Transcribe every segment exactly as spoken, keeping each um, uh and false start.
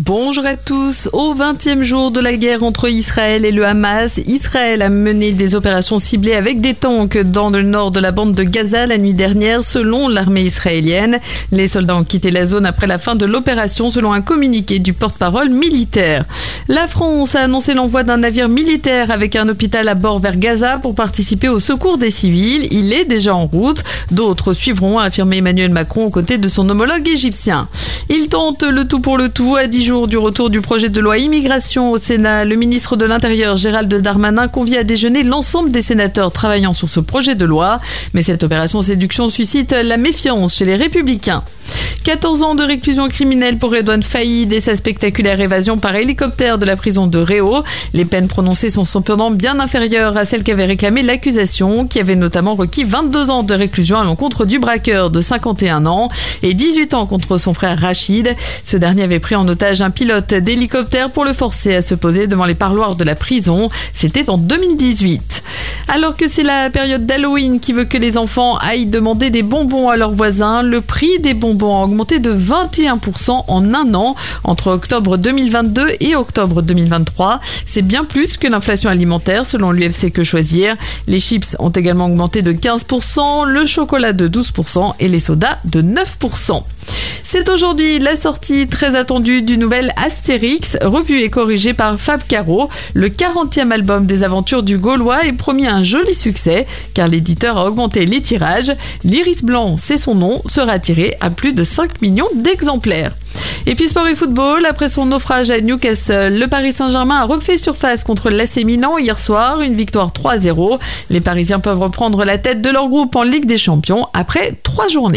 Bonjour à tous. Au vingtième jour de la guerre entre Israël et le Hamas, Israël a mené des opérations ciblées avec des tanks dans le nord de la bande de Gaza la nuit dernière, selon l'armée israélienne. Les soldats ont quitté la zone après la fin de l'opération, selon un communiqué du porte-parole militaire. La France a annoncé l'envoi d'un navire militaire avec un hôpital à bord vers Gaza pour participer au secours des civils. Il est déjà en route. D'autres suivront, a affirmé Emmanuel Macron aux côtés de son homologue égyptien. Il tente le tout pour le tout. À dix jours du retour du projet de loi immigration au Sénat, le ministre de l'Intérieur, Gérald Darmanin, convie à déjeuner l'ensemble des sénateurs travaillant sur ce projet de loi. Mais cette opération séduction suscite la méfiance chez les Républicains. quatorze ans de réclusion criminelle pour Redouane Faïd et sa spectaculaire évasion par hélicoptère de la prison de Réau. Les peines prononcées sont cependant bien inférieures à celles qu'avait réclamé l'accusation, qui avait notamment requis vingt-deux ans de réclusion à l'encontre du braqueur de cinquante et un ans et dix-huit ans contre son frère Rachid. Ce dernier avait pris en otage un pilote d'hélicoptère pour le forcer à se poser devant les parloirs de la prison. C'était en deux mille dix-huit. Alors que c'est la période d'Halloween qui veut que les enfants aillent demander des bonbons à leurs voisins, le prix des bonbons a augmenté de vingt et un pour cent en un an, entre octobre deux mille vingt-deux et octobre deux mille vingt-trois. C'est bien plus que l'inflation alimentaire, selon l'U F C Que Choisir. Les chips ont également augmenté de quinze pour cent, le chocolat de douze pour cent et les sodas de neuf pour cent. C'est aujourd'hui la sortie très attendue du nouvel Astérix, revu et corrigé par Fab Caro. Le quarantième album des aventures du Gaulois est promis un joli succès, car l'éditeur a augmenté les tirages. L'Iris Blanc, c'est son nom, sera tiré à plus de cinq millions d'exemplaires. Et puis sport et football, après son naufrage à Newcastle, le Paris Saint-Germain a refait surface contre l'A C Milan hier soir, une victoire trois à zéro. Les Parisiens peuvent reprendre la tête de leur groupe en Ligue des Champions après trois journées.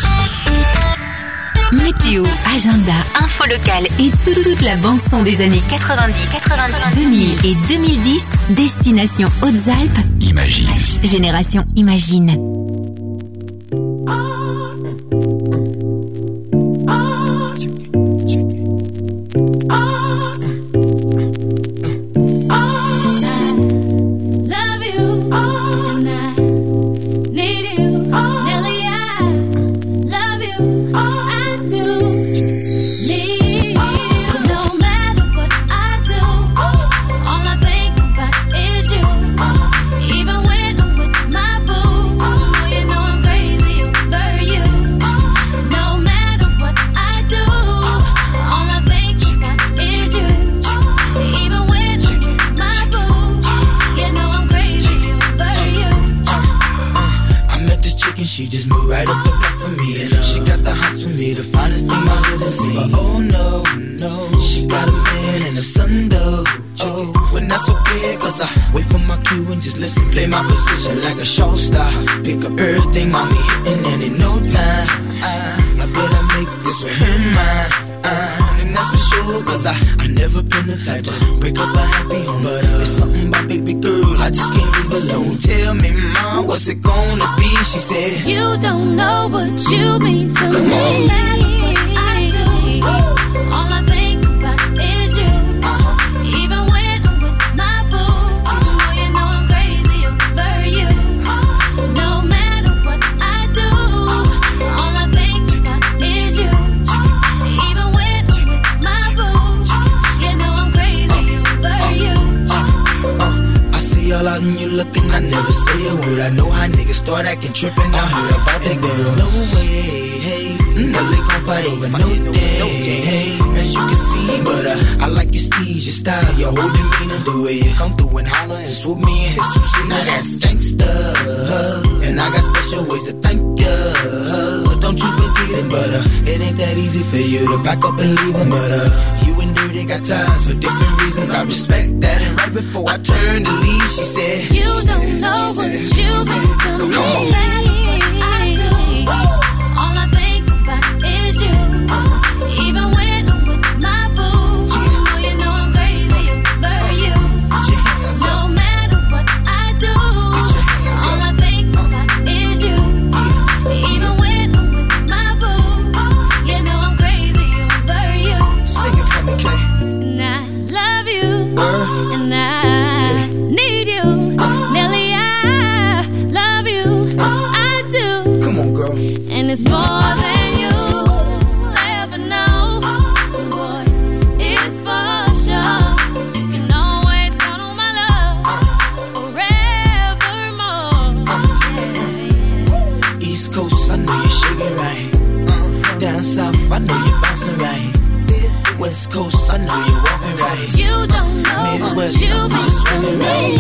Météo, agenda, info locale et toute la bande-son des années quatre-vingt-dix, quatre-vingt-dix, deux mille et deux mille dix, destination Hautes-Alpes. Imagine. Génération Imagine. She just moved right up the block for me, and uh, she got the hots for me, the finest thing my hood has seen. But oh no, no, she got a man and a son though. Oh, when that's okay, cause I wait for my cue and just listen, play my position like a show star. Pick up everything, mommy hitting, and in no time, I, I better make this with her mine. Uh, and that's for sure, cause I, I never been the type to break up a happy home. But uh, it's something about baby girl, I just can't leave alone. Tell me, mom, what's it gonna be? She said, you don't know what you mean to Come me. on. I do. All I think about is you. Uh-huh. Even when I'm with my boo, oh, you know I'm crazy over you. No matter what I do, all I think about is you. Even when I'm with my boo, you know I'm crazy over you. Uh, I see all out and you looking, I never say a word. I know how niggas start acting trippin'. I heard about that girl. No way, hey, no they gon' fight over no day, hey, as you can see. But uh, I like your steez, your style, your whole demeanor, the way you come through and holler and swoop me in his two seat. Now that's gangsta, and I got special ways to thank ya. Don't you forget it, but uh, it ain't that easy for you to back up and leave him. But uh, you and Dirty got ties for different reasons. I respect that. And right before I turned to leave, she said, You she don't said, know she what said, you've she been said, to me. come on. I do. All I think about is you. Even when I'm with my boo, oh, you know I'm crazy over you. No matter what I do, all I think about is you. Even when I'm with my boo, you know I'm crazy over you. Sing it for me, Kay. And I love you, Uh, and I need you. Nelly, I love you. I do. come on, girl. And it's more than you'll ever know. Boy, west, I see you swinging right.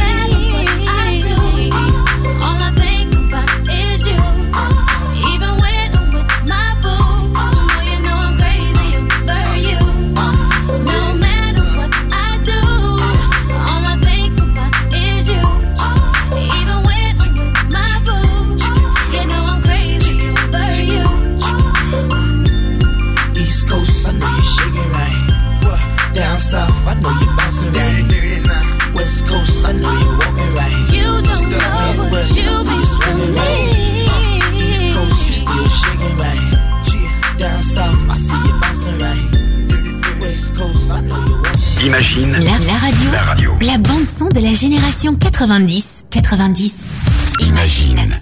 Down south, I know you're bouncing right. West coast, I know you're walking right. You don't know what you be swinging right. East coast, you still shaking right. Down south, I see you bouncing right. West coast, I know you're walking. Imagine la, la radio, la radio, la bande son de la génération quatre-vingt-dix. quatre-vingt-dix. Imagine.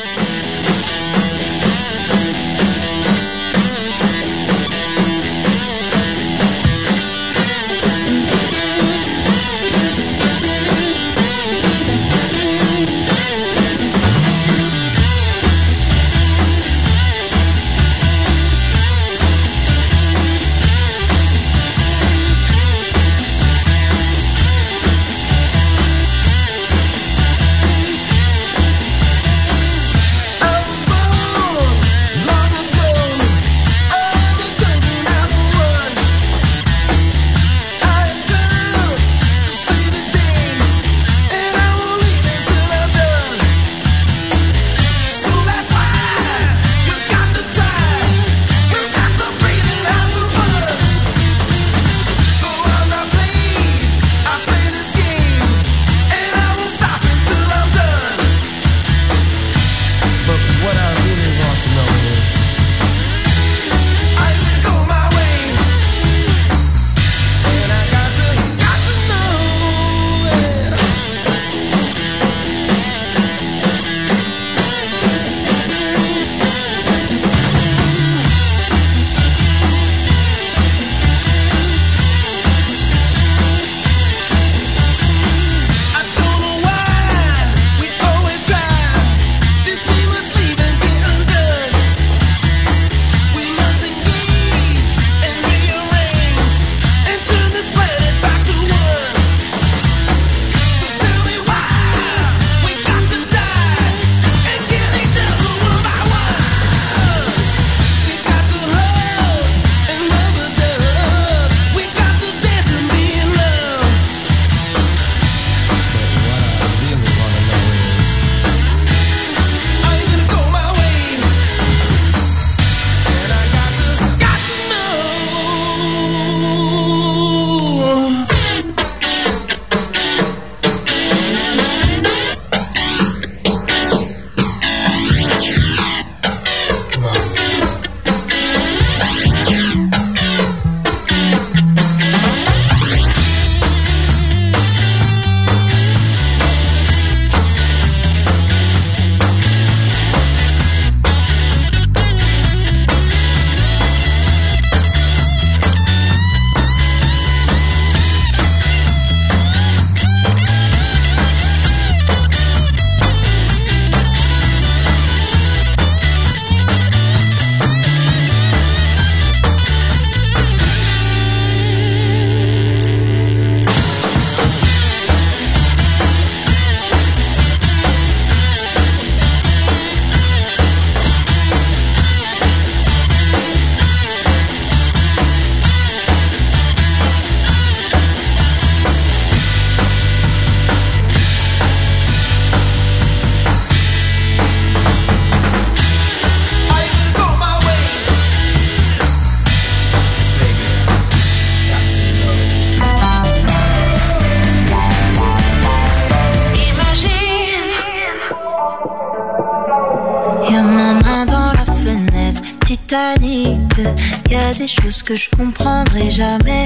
Y a des choses que je comprendrai jamais,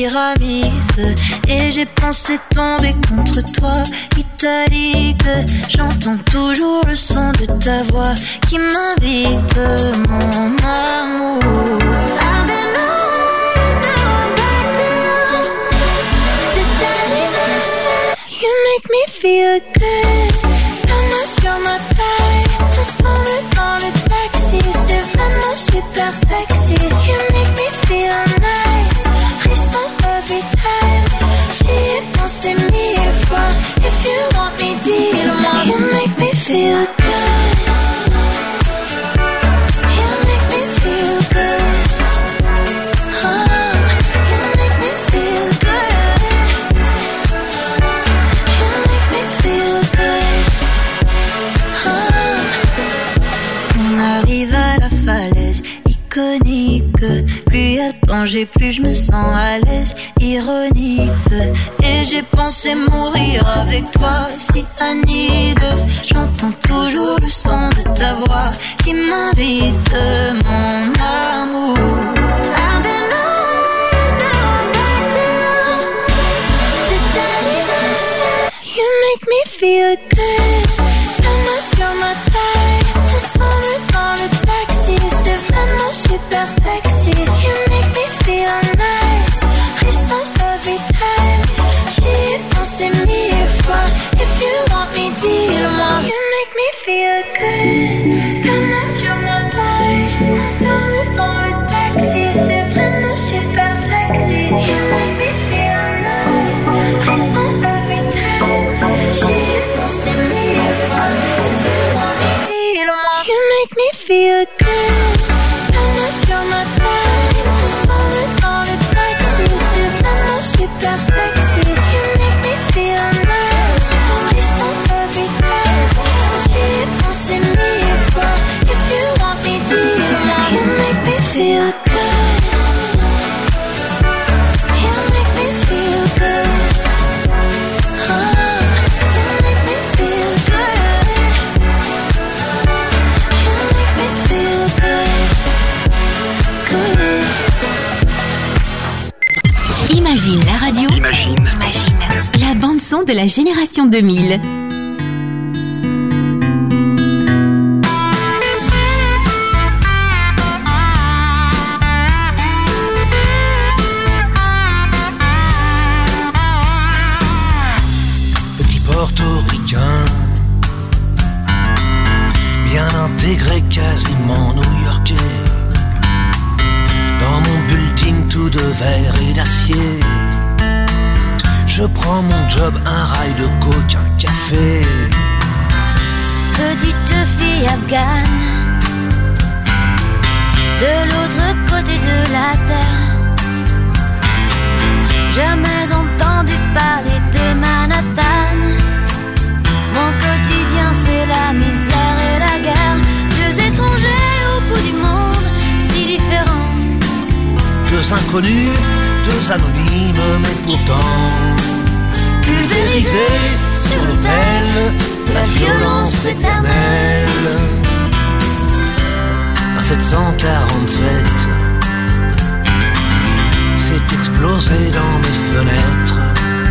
pyramide. Et j'ai pensé tomber contre toi, italique. J'entends toujours le son de ta voix qui m'invite, mon amour. I've been away, now I'm back down. C'est arrivé, you make me feel good. La main sur ma taille, ensemble dans le taxi, c'est vraiment super sexy. You make me feel nice, frisson every time. J'y ai pensé. j'ai plus, je me sens à l'aise, ironique. Et j'ai pensé mourir avec toi, si Anide. J'entends toujours le son de ta voix qui m'invite, mon amour. I've been away, now I'm back to you. C'est arrivé. You make me feel good. Vraiment sur ma taille, ensemble dans le taxi, c'est vraiment super sexy. You make me feel nice, frisson every time. J'y ai pensé mille fois. If you want me, dis-le-moi. You make me feel good. Vraiment sur ma taille, ensemble dans le taxi, c'est vraiment super sexy. You make me feel nice, frisson every time. J'y ai pensé mille fois. If you want me, dis-le-moi. You make me feel good. Vraiment sur ma taille, ensemble dans le taxi, c'est vraiment super sexy. You make me feel nice, frisson every time. J'y ai pensé mille fois. If you want me, dis-le-moi. You make me feel good. You make me feel good. Oh, you make me feel good. You make me feel good. Good. Imagine la radio. Imagine. Imagine la bande son de la génération deux mille. Petit portoricain, bien intégré, quasiment new-yorkais. Dans mon building tout de verre et d'acier, je prends mon job, un rail de coke, un café. Petite fille afghane, de l'autre côté de la terre. Jamais entendu parler de Manhattan. Mon quotidien c'est la misère et la guerre. Deux étrangers au bout du monde, si différents. Deux inconnus, deux anonymes, mais pourtant pulvérisés sur l'autel de la violence éternelle. Un sept cent quarante-sept s'est explosé dans mes fenêtres.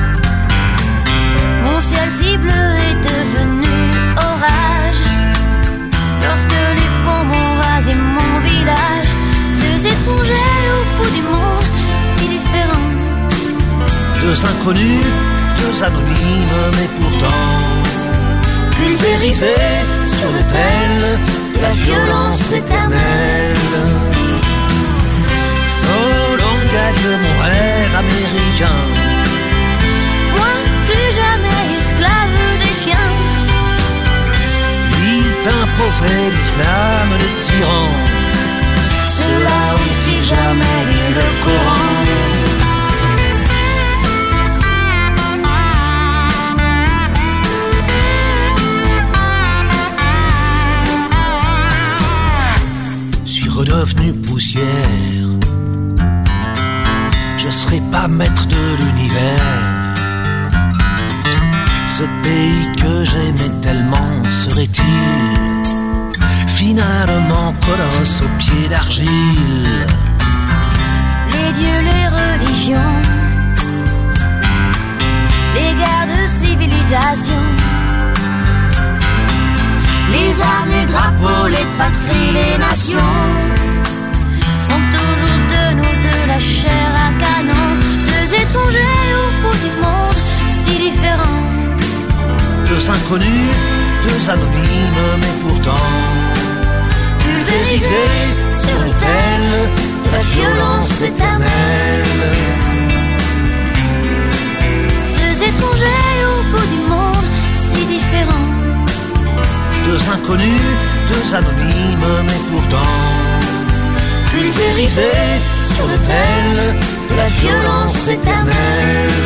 Mon ciel si bleu est devenu orage lorsque les bombes ont rasé mon village. Deux étrangers au bout du monde, si différents. Deux inconnus, deux anonymes, mais pourtant pulvérisés sur l'autel de la violence éternelle. Solon gagne mon rêve américain. Moi, plus jamais esclave des chiens. Il t'imposait l'islam de tyran. Cela ont-ils jamais lu le Coran? Suis redevenu poussière. Je serai pas maître de l'univers. Ce pays que j'aimais tellement serait-il finalement colosse aux pieds d'argile? Les dieux, les religions, les guerres de civilisation, les armes, les drapeaux, les patries, les nations font toujours de nous de la chair à canon. Deux étrangers au bout du monde, si différents. Deux inconnus, deux anonymes, mais pourtant pulvérisés sur l'autel de la violence éternelle. Deux étrangers au bout du monde, si différents. Deux inconnus, deux anonymes, mais pourtant pulvérisés sur l'autel de la violence éternelle.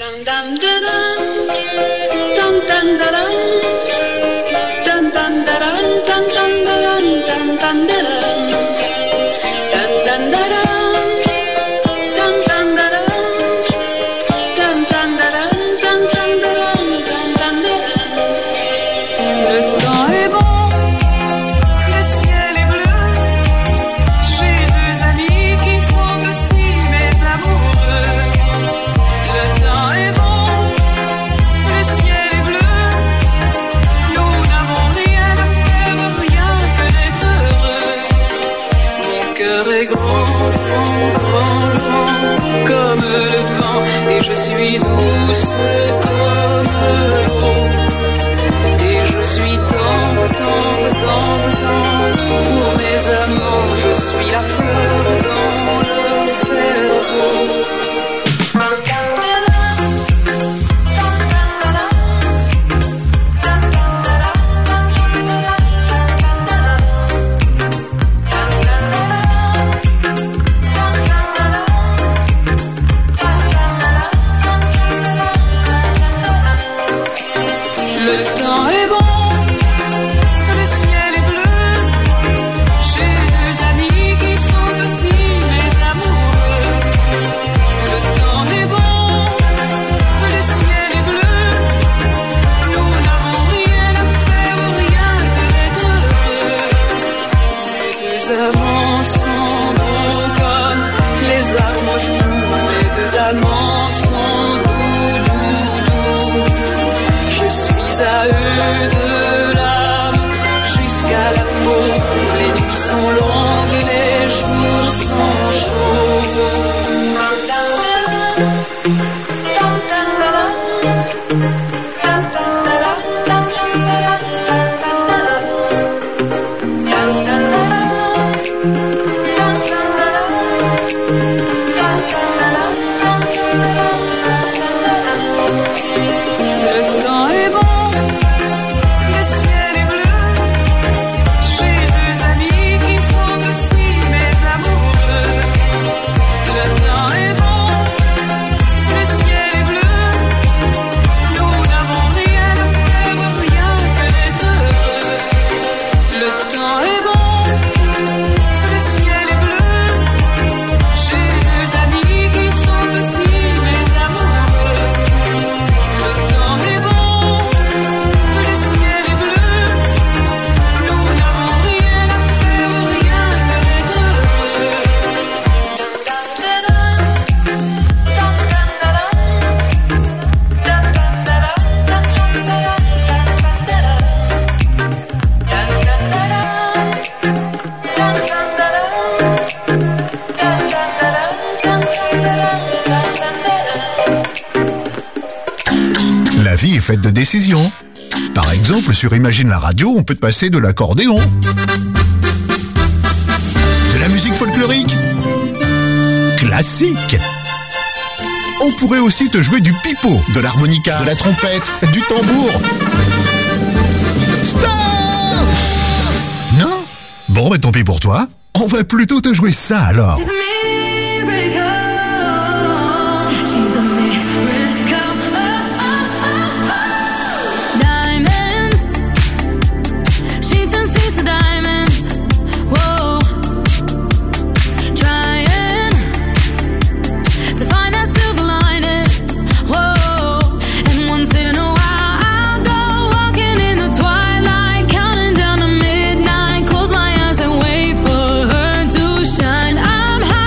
Faite de décision. Par exemple, sur Imagine la radio, on peut te passer de l'accordéon, de la musique folklorique, classique. On pourrait aussi te jouer du pipeau, de l'harmonica, de la trompette, du tambour. Stop! Non? Bon, bah tant pis pour toi. On va plutôt te jouer ça alors. I'm high.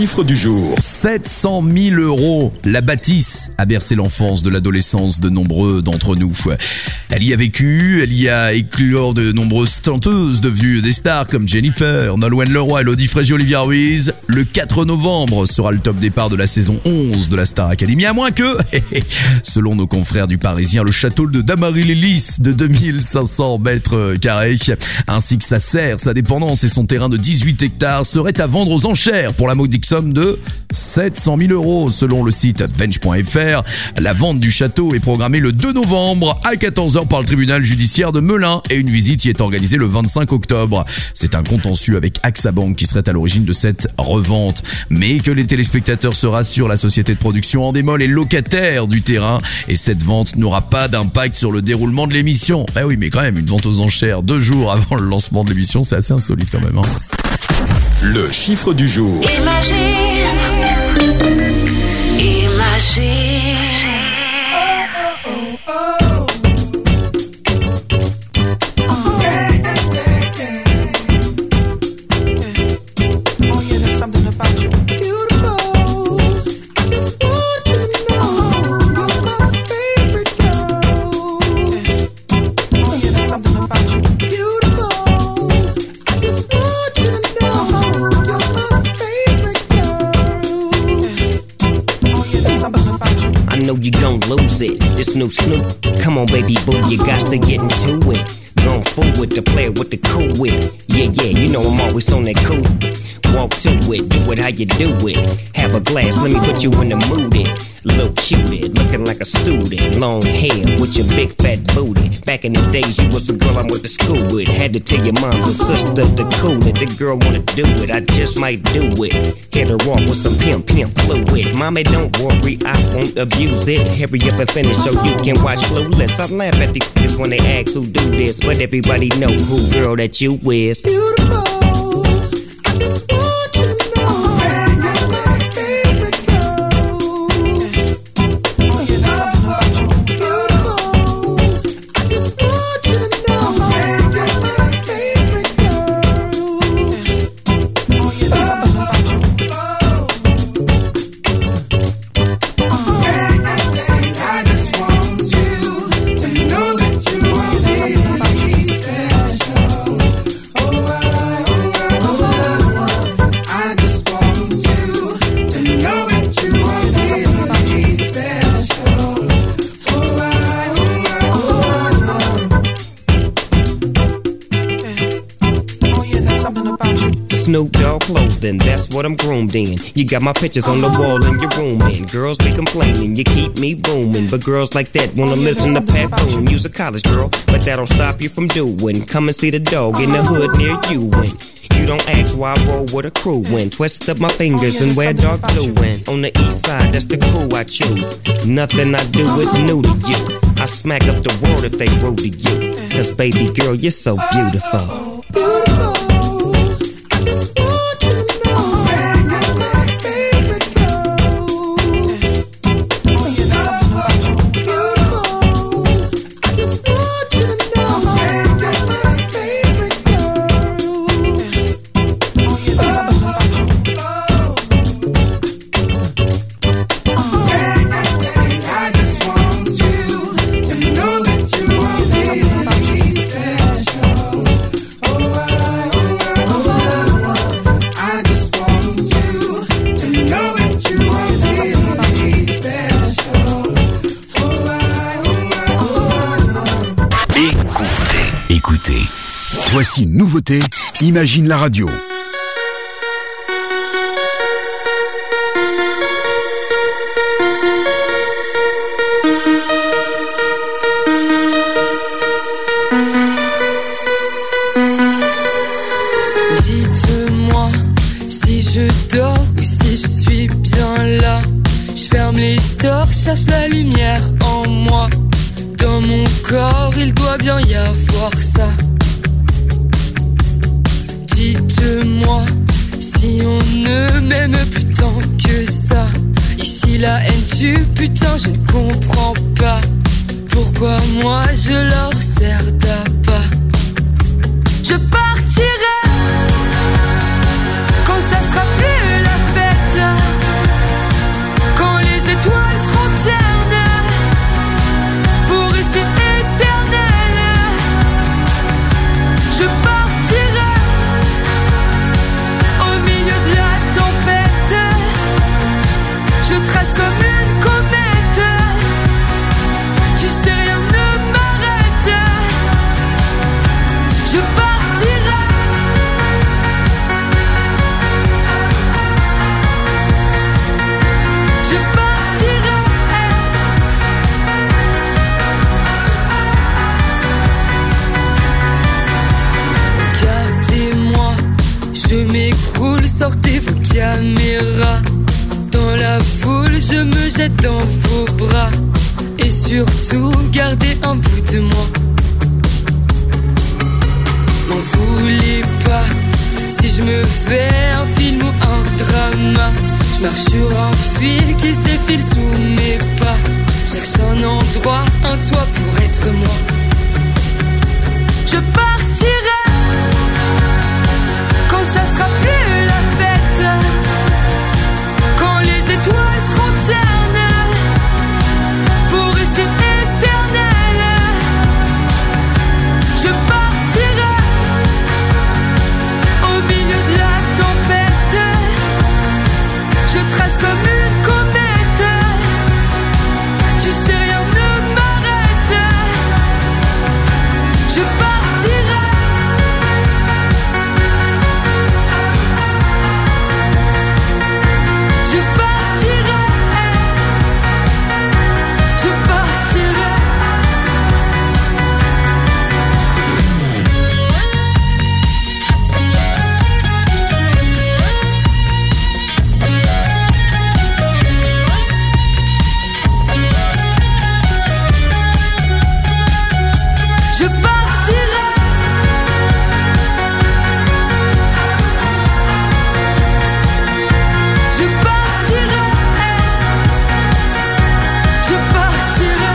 chiffre du jour. sept cent mille euros. La bâtisse a bercé l'enfance de l'adolescence de nombreux d'entre nous. Elle y a vécu, elle y a éclore de nombreuses chanteuses devenues des stars comme Jennifer, Nolwenn Leroy, Elodie Frégé, Olivia Ruiz. Le quatre novembre sera le top départ de la saison onze de la Star Academy, à moins que, selon nos confrères du Parisien, le château de Damary-les-Lys de deux mille cinq cents mètres carrés, ainsi que sa serre, sa dépendance et son terrain de dix-huit hectares seraient à vendre aux enchères pour la modique somme de sept cent mille euros. Selon le site bench point f r, la vente du château est programmée le deux novembre à quatorze heures par le tribunal judiciaire de Melun et une visite y est organisée le vingt-cinq octobre. C'est un contentieux avec AXA Bank qui serait à l'origine de cette revente. Mais que les téléspectateurs se rassurent, la société de production Endemol est locataire du terrain et cette vente n'aura pas d'impact sur le déroulement de l'émission. Eh oui, mais quand même, une vente aux enchères deux jours avant le lancement de l'émission, c'est assez insolite quand même, hein. Le chiffre du jour. Imagine, imagine. You gon' lose it. This new Snoop, come on baby boo, you got to get into it. Going forward to play with the cool wit. Yeah, yeah, you know I'm always on that cool. Walk to it, do it how you do it. Have a glass, let me put you in the mood. It. Little cutie, looking like a student. Long hair with your big fat booty. Back in the days, you was the girl I went to school with. Had to tell your mom and sister to cool it. The girl wanna do it, I just might do it. Get her off with some pimp, pimp fluid. Mommy, don't worry, I won't abuse it. Hurry up and finish so you can watch Clueless. I laugh at these kids when they ask who do this, but everybody know who girl that you with. Beautiful, I just want you to know. Snoop Dogg clothing, that's what I'm groomed in. You got my pictures on the wall in your room, and girls be complaining, you keep me booming. But girls like that wanna listen to Pat Boone. You's a college girl, but that don't stop you from doing. Come and see the dog in the hood near you. And you don't ask why I roll with a crew. When twist up my fingers and wear dark blue. And on the east side, that's the crew I choose. Nothing I do is new to you. I smack up the world if they rude to you. Cause baby girl, you're so beautiful. Beautiful. Voici une nouveauté, Imagine la radio. Dites-moi si je dors ou si je suis bien là. Je ferme les stores, cherche la lumière en moi. Dans mon corps, il doit bien y avoir ça. Dites-moi si on ne m'aime plus tant que ça. Ici la haine tue, putain je ne comprends pas. Pourquoi moi je leur sers d'appât. Je partirai quand ça sera plus la fête. tête dans vos bras et surtout garder un bout de moi. M'en voulez pas si je me fais un film ou un drama. Je marche sur un fil qui se défile sous mes pas. Cherche un endroit, un toit pour être moi. Je partirai quand ça sera plus la fête, quand les étoiles seront ternes pour rester éternelles. Je partirai au milieu de la tempête. Je trace comme une comète. Tu sais, rien ne m'arrête. Je partirai. Je partirai. Je partirai. Je partirai. Je partirai. Je partirai.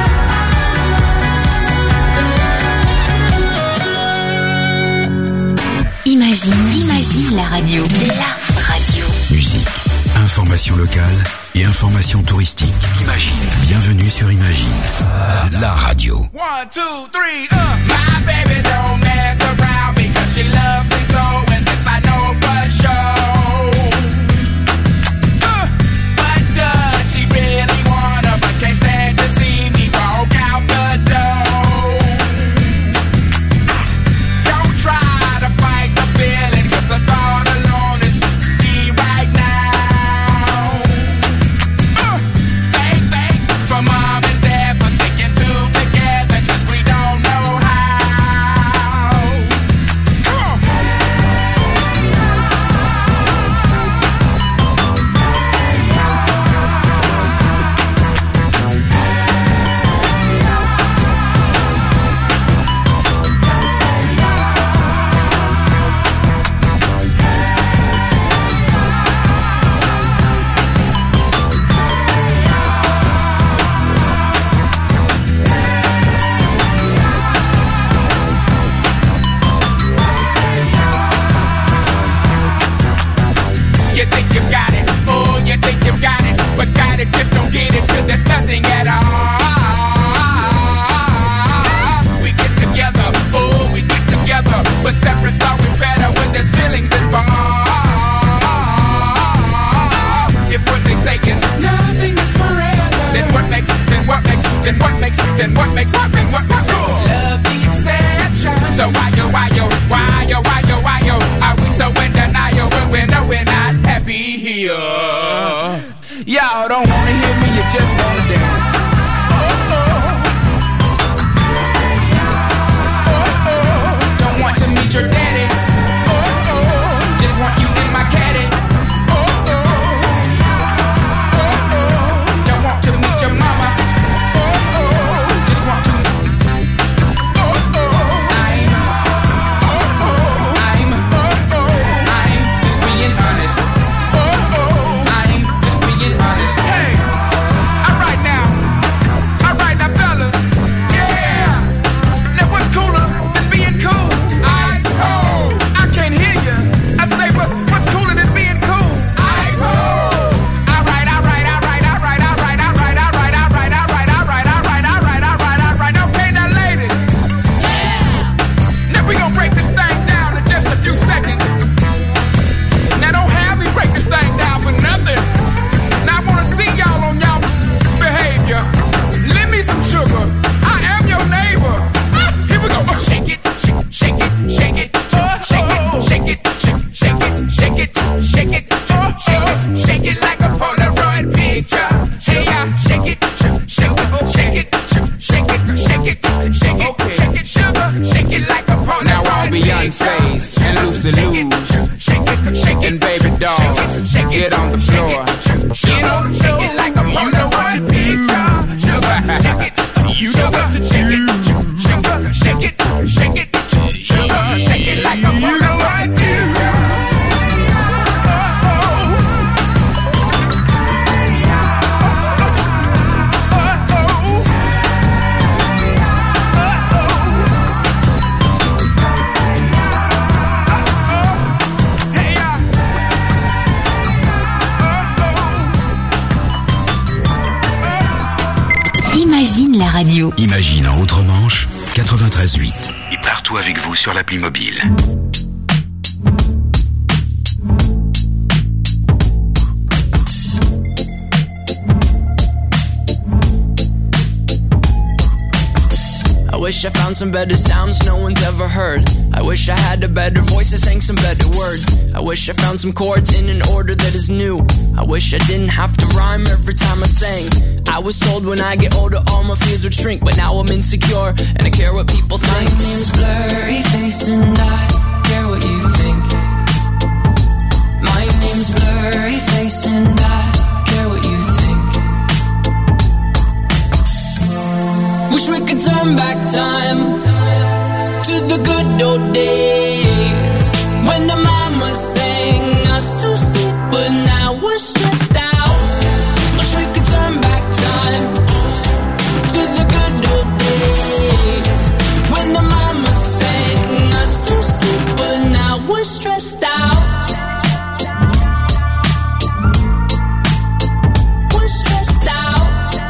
Imagine, imagine la radio. La radio. Musique, information locale et information touristique. Imagine. Bienvenue sur Imagine, la radio. One, two, three, uh. My baby don't mess around because she loves me so, and this I know for sure. Uh, but does she really wanna, but can't stand to see me walk out the door? Don't try to fight the feeling, cause the thought alone is me right now. Uh, thank, thank for mom and dad for sticking two together, cause we don't know how. Come on. You think you got it, oh, you think you got it, but got it, just don't get it till there's nothing at all. We get together, oh, we get together, but separate's always better when there's feelings involved. If what they say is nothing is forever, then what makes, then what makes, then what makes, then what makes, then what makes love the exception? So why yo, why yo, why yo, why yo, why yo, are we so in denial when we know we're not happy here? Y'all don't wanna hear me, you just wanna dance. Oh, oh. Oh, oh. Don't want to meet your daddy. Oh, oh. Just want you in my caddy. Oh, oh. Oh, oh. Don't want to meet your mama. Oh, oh. Just want to. Oh, oh. I'm. Oh, oh. I'm. Oh, oh. I'm just being honest. Oh, oh. I'm just being honest. Hey, alright now, alright now, fellas. Yeah. Now what's cooler than being cool? Ice cold. I can't hear you. I say what's what's cooler than being cool? Ice cold. Alright, alright, alright, alright, alright, alright, alright, alright, alright, alright, alright, alright, alright, alright. Okay, now ladies. Yeah. Now we gonna break this thing down in just a few seconds. Now don't have me break this thing down for nothing. Now I wanna see y'all on y'all behavior. Lend me some sugar. I am your neighbor. Ah, here we go. Uh, shake it, shake, shake it, shake it, uh, shake it, shake it, shake, shake it, shake it, shake it, uh, shake it, shake it like a Polaroid picture. Hey, yeah, shake it, shake, shake it, shake it, shake, shake it, shake it, shake it, shake it, sugar, shake it like a Polaroid. Now all Beyonce's and Lucy Lou's and Baby Dolls, get on the floor. Get on the floor. You know what to Imagine la radio. Imagine en Outre-Manche, quatre-vingt-treize huit. Et partout avec vous sur l'appli mobile. I wish I found some better sounds no one's ever heard. I wish I had a better voice that sang some better words. I wish I found some chords in an order that is new. I wish I didn't have to rhyme every time I sang. I was told when I get older all my fears would shrink, but now I'm insecure and I care what people think. My name's Blurry Face and I care what you think. My name's Blurry Face and I care what you think. Wish we could turn back time to the good old days when the mama sang us to sleep, but now we're stressed out. Wish we could turn back time to the good old days when the mama sang us to sleep, but now we're stressed out. We're stressed out.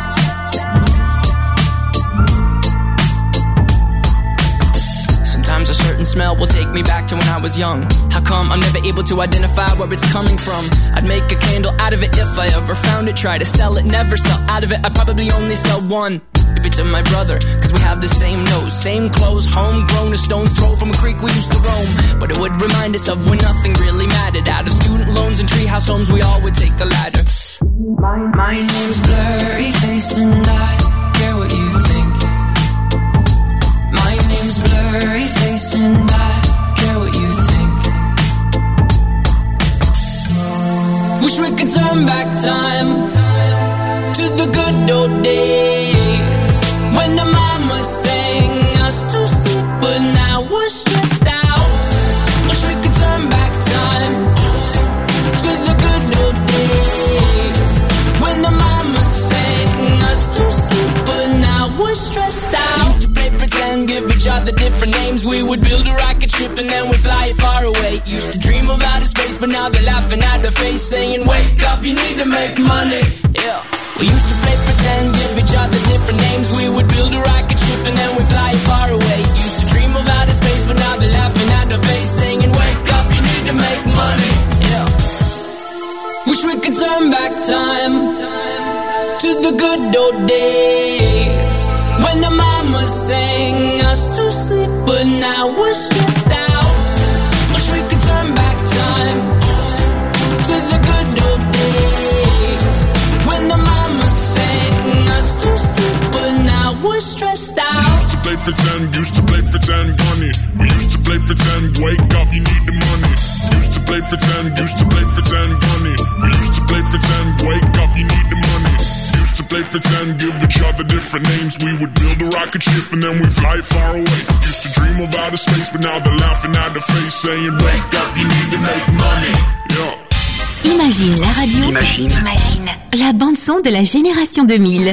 Sometimes a certain smell will take me back to when I was young. How come I'm never able to identify where it's coming from? I'd make a candle out of it if I ever found it. Try to sell it, never sell out of it. I'd probably only sell one. Maybe to my brother, cause we have the same nose, same clothes, homegrown, a stone's throw from a creek we used to roam. But it would remind us of when nothing really mattered. Out of student loans and treehouse homes, we all would take the ladder. My, my name's Blurry Face and I care what you think. My name's Blurry Face and I care what you think. Wish we could turn back time to the good old days when the mama sang us to sleep, but now we're stressed out. Wish we could turn back time to the good old days when the mama sang us to sleep, but now we're stressed out. Used to play pretend, give each other different names. We would build a rocket ship and then we'd fly far away. Used to dream of outer space, but now they're laughing at the face, saying, wake up, you need to make money. Yeah. We used to play pretend, give each other different names. We would build a rocket ship and then we'd fly far away. Used to dream of outer space, but now they're laughing at the face, saying, wake up, you need to make money. Yeah. Wish we could turn back time to the good old days when the mama sang us to sleep, but now we're stressed out. Wish we could turn back time to the good old days when the mama sang us to sleep, but now we're stressed out. We used to play pretend, used to play pretend, bunny. We used to play pretend, wake up, you need the money. Used to play pretend, used to play pretend, bunny. We used to play pretend, wake up, you need the money. Used to play pretend, give each other different names. We would build a rocket ship and then we fly far away. Used to dream of outer space, but now they're laughing at the face, saying, wake up, you need to make money. Yeah. Imagine la radio. Imagine. Imagine. La bande son de la génération deux mille.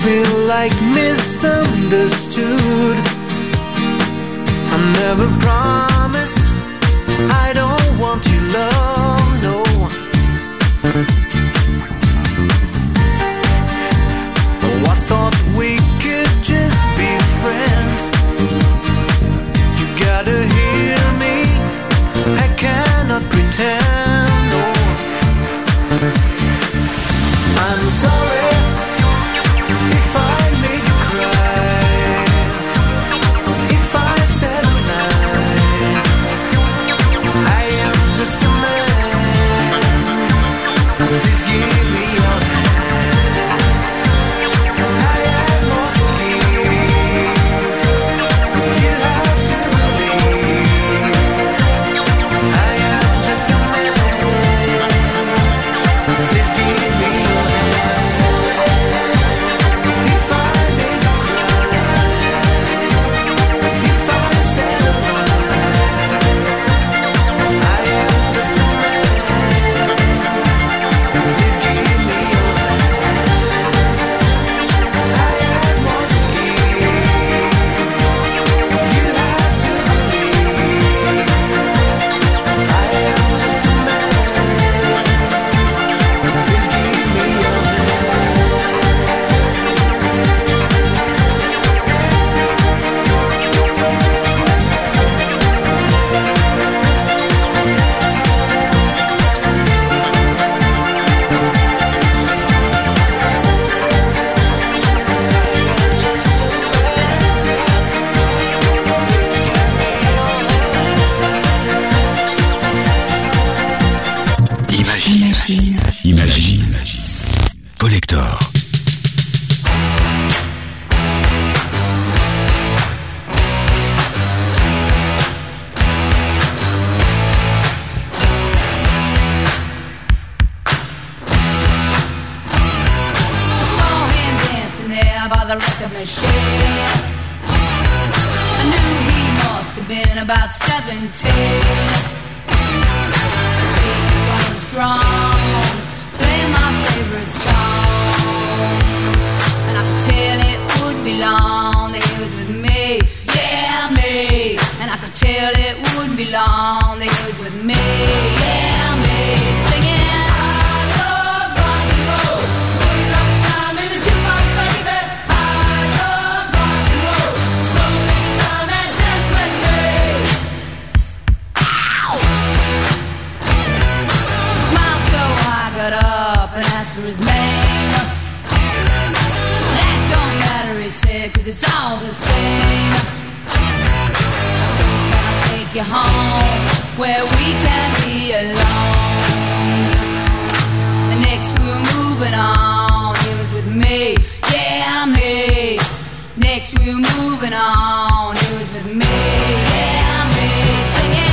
feel like misunderstood. I never promised I don't want your love, no. Oh, I thought we could just be friends. You gotta hear me, I cannot pretend, no. I'm sorry if I made you cry, if I said a lie. I am just a man. Please give me your hand. I have more to give. You have to believe. I am just a man. Please give me your hand. If I made you cry, if I said a lie, I am just a man. Please give me your hand. I have more to give. You have to believe. I am just a man. Please give me your Imagine. Imagine. Collector. I saw him dancing there by the record machine. I knew he must have been about seventeen. He was running strong, playing my favorite song, and I could tell it wouldn't be long that he was with me, yeah me. And I could tell it wouldn't be long that he was with me, yeah me. Singing. Got up and asked for his name. That don't matter, he said, cause it's all the same. So can I take you home where we can be alone? The next we were moving on, he was with me, yeah me. Next we were moving on, he was with me, yeah me. Singing.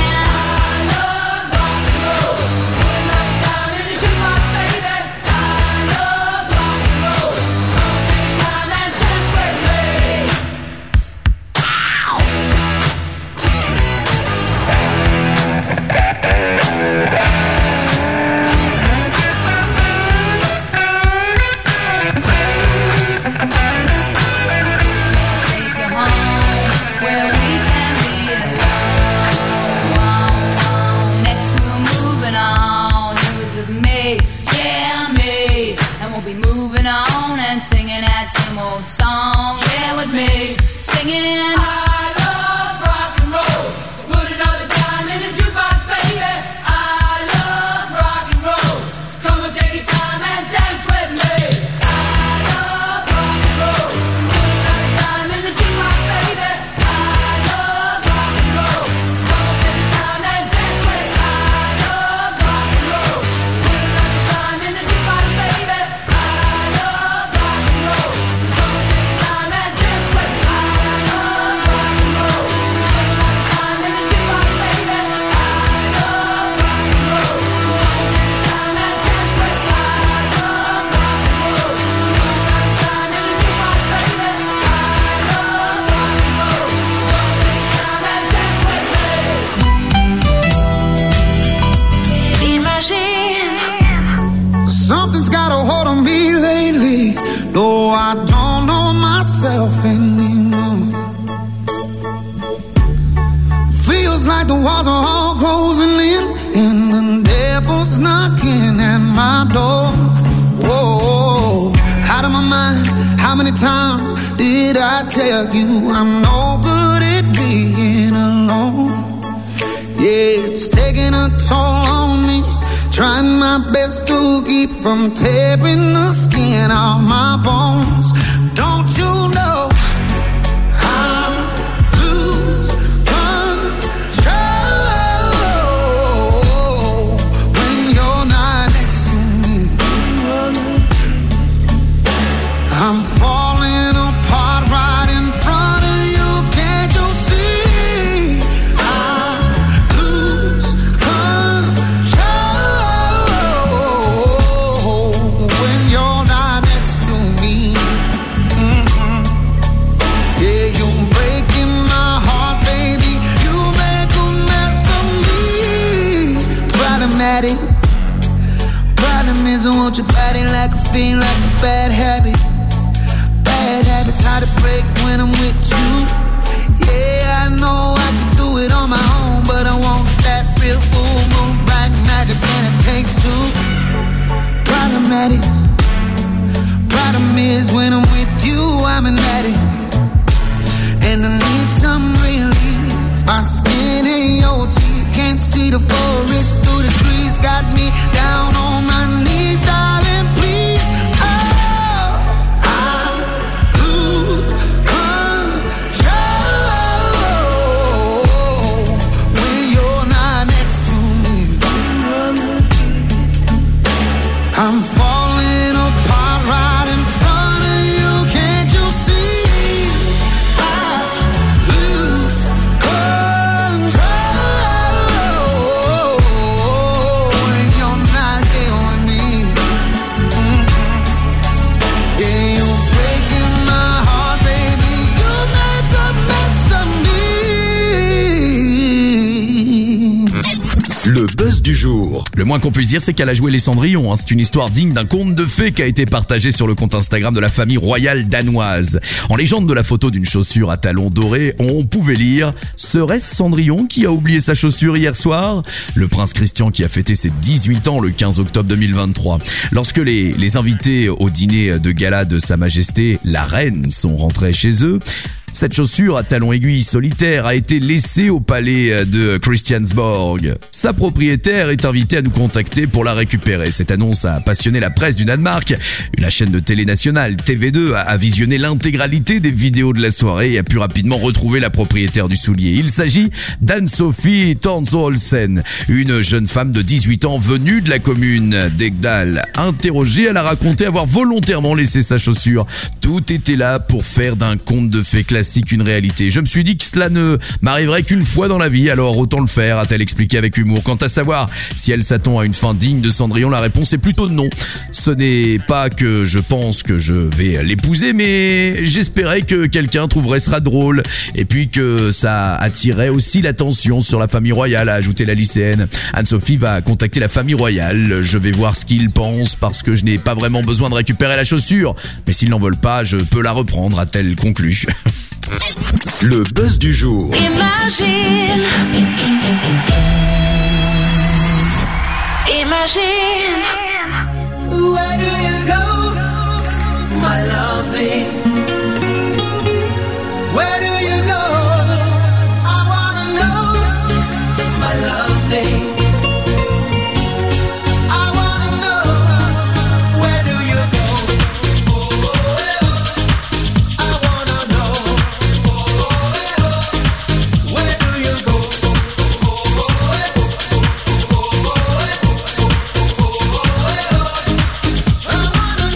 Singing that same old song, yeah, with me, singing. I love rock and roll, so put another dime in the jukebox, baby. I love rock and roll, so come and take your time and dance with me. I love rock and roll, so put another dime in the jukebox, baby. I love rock and roll, so come and take your time and dance with me. I love rock and roll, so put another dime in the jukebox, baby. Something's got a hold on me lately. No, I don't myself anymore. Feels like the walls are all closing in, and the devil's knocking at my door. Whoa, out of my mind. How many times did I tell you I'm no good at being alone? Yeah, it's taking a toll on me. Trying my best to keep from tearing the skin off my bones. Don't you know I lose control when you're not next to me? I'm falling apart right in front of you. Can't you see? I lose control when you're not next to me. Mm-mm. Yeah, you're breaking my heart, baby. You make a mess of me. Problematic. Problem is I want your body like a fiend, like a bad habit. Bad habits hard to break when I'm with you. Yeah, I know I can do it on my own, but I want that real full moon black magic, and it takes two. Problematic. Problem is when I'm with you, I'm an addict, and I need some relief. My skin ain't your teeth, can't see the forest through the trees. Got me down on my knees, darling, please. Oh, I lose control when you're not next to me. I'm falling apart right in front of you. Can't you see? I lose control when you're not here with me. Mm-mm. Yeah, you're breaking my heart, baby. You make a mess of me. Le buzz du jour. Le moins qu'on puisse dire, c'est qu'elle a joué les Cendrillon. Hein. C'est une histoire digne d'un conte de fées qui a été partagé sur le compte Instagram de la famille royale danoise. En légende de la photo d'une chaussure à talons dorés, on pouvait lire « Serait-ce Cendrillon qui a oublié sa chaussure hier soir ?» Le prince Christian qui a fêté ses dix-huit ans le quinze octobre deux mille vingt-trois. Lorsque les, les invités au dîner de gala de Sa Majesté, la reine, sont rentrés chez eux, cette chaussure à talons aiguilles solitaire a été laissée au palais de Christiansborg. Sa propriétaire est invitée à nous contacter pour la récupérer. Cette annonce a passionné la presse du Danemark. La chaîne de télé nationale T V deux a visionné l'intégralité des vidéos de la soirée et a pu rapidement retrouver la propriétaire du soulier. Il s'agit d'Anne-Sophie Tanzolsen, une jeune femme de dix-huit ans venue de la commune d'Egdal. Interrogée, elle a raconté avoir volontairement laissé sa chaussure. Tout était là pour faire d'un conte de fées classique une réalité. Je me suis dit que cela ne m'arriverait qu'une fois dans la vie, alors autant le faire, a-t-elle expliqué avec humour. Quant à savoir si elle s'attend à une fin digne de Cendrillon, la réponse est plutôt non. Ce n'est pas que je pense que je vais l'épouser, mais j'espérais que quelqu'un trouverait cela drôle, et puis que ça attirait aussi l'attention sur la famille royale, a ajouté la lycéenne. Anne-Sophie va contacter la famille royale, je vais voir ce qu'ils pensent, parce que je n'ai pas vraiment besoin de récupérer la chaussure, mais s'ils n'en veulent pas, je peux la reprendre, a-t-elle conclu. Le buzz du jour. Imagine. Imagine. Where do you go, my lovely? Where do you go? I wanna know, my lovely. I wanna know, where do you go? I wanna know, where do you go? I wanna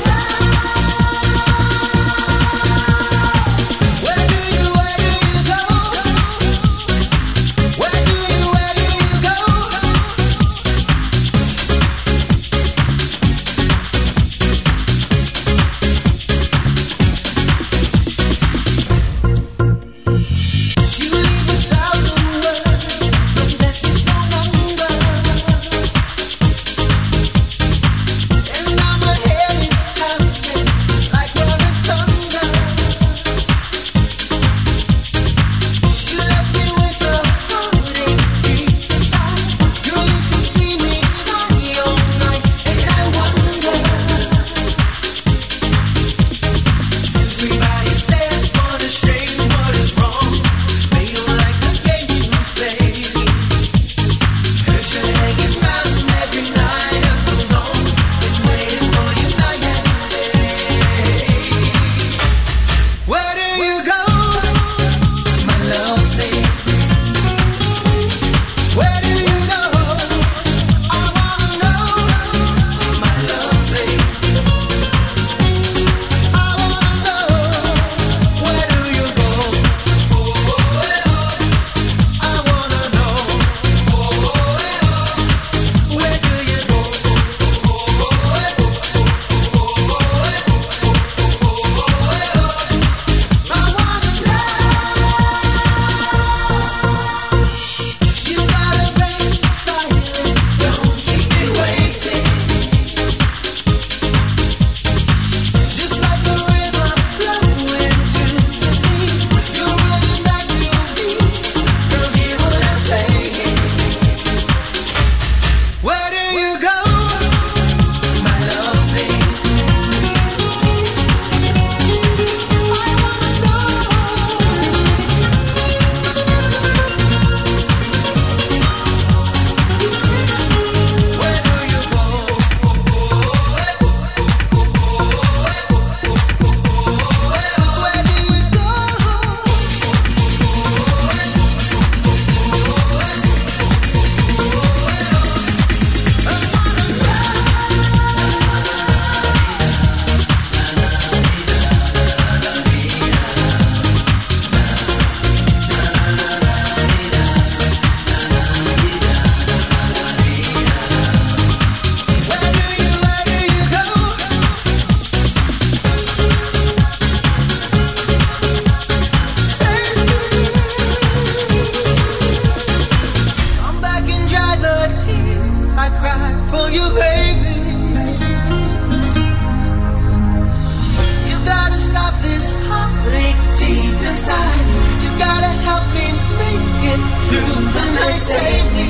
through the night, save me.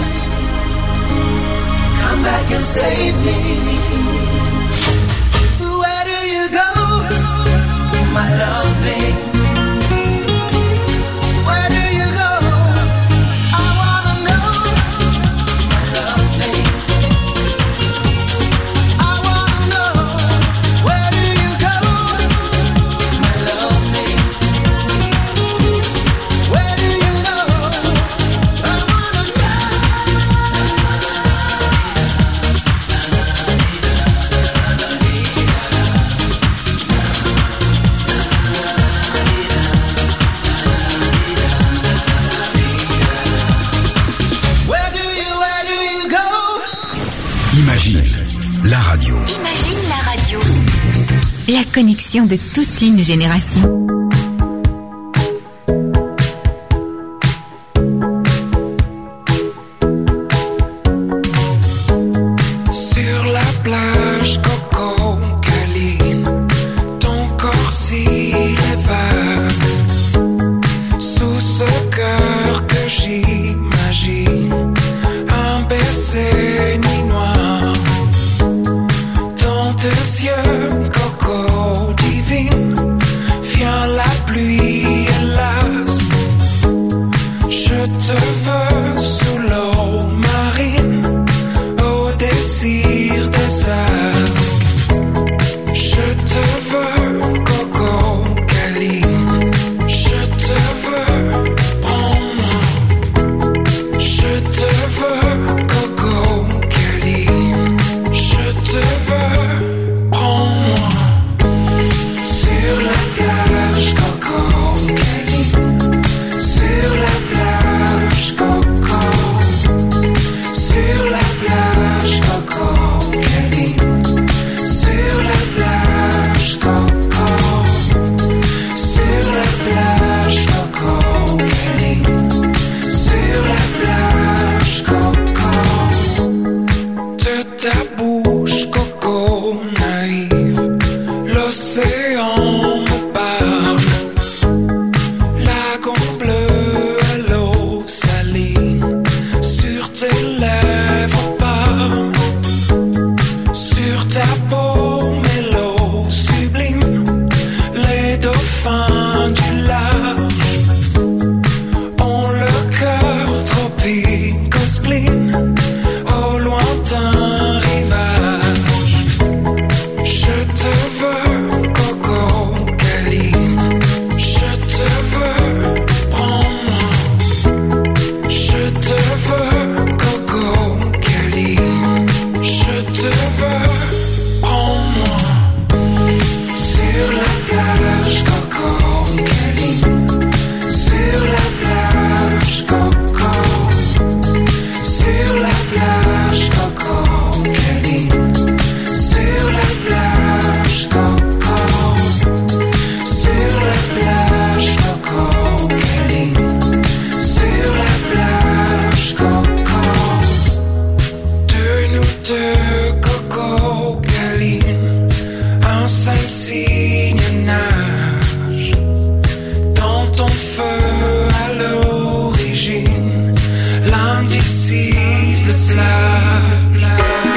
Come back and save me. Where do you go, my lovely? Where do you go? I wanna know, my lovely. I wanna know, where do you go, my lovely? Where do you go? I wanna Where do you, where do you go? Imagine la radio. Imagine la radio. La connexion de toute une génération. Sur la plage, Coco câline, ton corps s'il est vague. Sous ce cœur que j'imagine, un baiser nuit noire. Dans tes yeux, Coco divine, vient la pluie, hélas. Je te veux sous l'eau marine, au désir des algues. Je te veux, Coco câline. Je te veux, prends-moi. Je te veux, Coco câline. Je te veux, prends-moi. Sur la plage, Coco câline. Sur la plage, Coco. Sur la plage, Coco câline. Sur la plage, Coco. Sur la plage, Coco câline. Sur la plage, Coco. De ta bouche, Coco naïve, l'océan me parle. Lagon bleu à l'eau saline, sur tes lèvres parme. Sur ta peau, mélo sublime, les dauphins du large ont le cœur tropique au spleen, au lointain rivage. Je te veux, Coco câline. Je te veux, prends-moi. Je te veux, Coco câline. Je te veux, prends-moi. Sur la plage, Coco câline. Sur la plage, Coco. Sur la plage, Coco câline. Sur la plage, Coco. Sur la plage, Coco câline. Sur la plage, Coco. De nous deux, Coco câline, un seul signe nage dans ton feu à l'origine, l'indicible plage.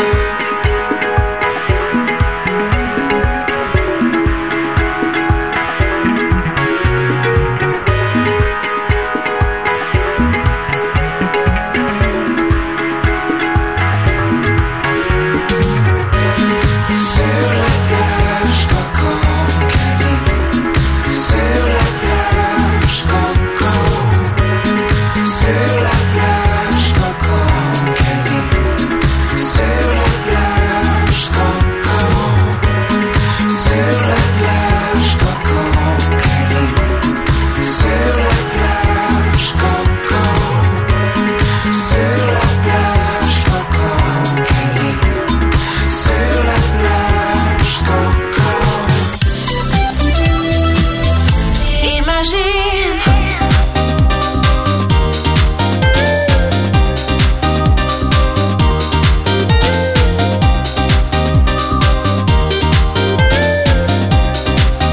Sur la plage, Coco câline. Sur la plage, Coco. Sur la plage, Coco câline. Sur la plage, Coco. Sur la plage, Coco câline. Sur la plage, Coco. Sur la plage, Coco câline. Sur la plage, Coco. Imagine.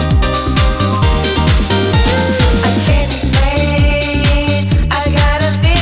I can't explain. I got a feeling.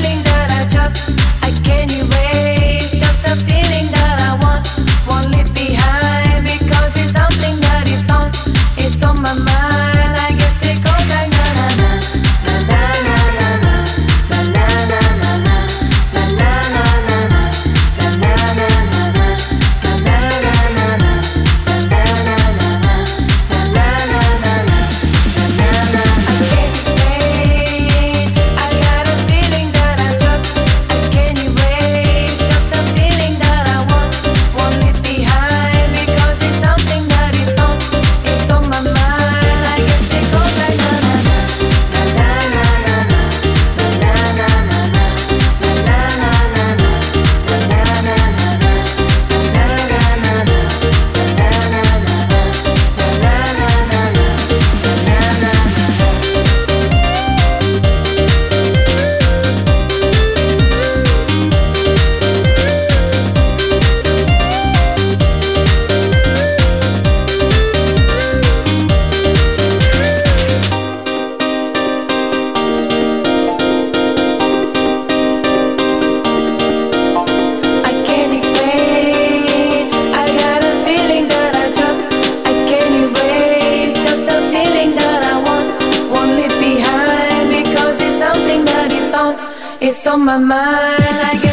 it's on my mind. I guess